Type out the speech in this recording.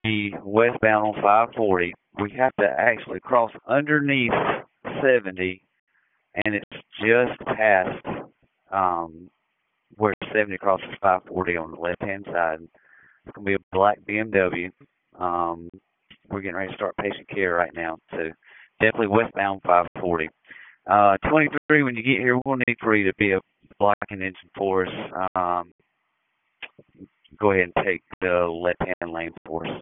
be westbound on 540. We have to actually cross underneath 70, and it's just past um, where 70 crosses 540 on the left-hand side. It's going to be a black BMW. Um, we're getting ready to start patient care right now, so definitely westbound 540. 23, when you get here, we'll need for you to be a blocking engine for us. Go ahead and take the left-hand lane for us.